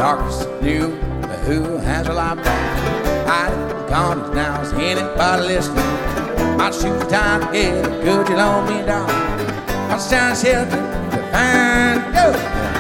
Marcus knew who has a life ball. Hiding condoms now, is anybody listening? My shoes tied together, could you loan me a dollar? I'll stand shelter to find go.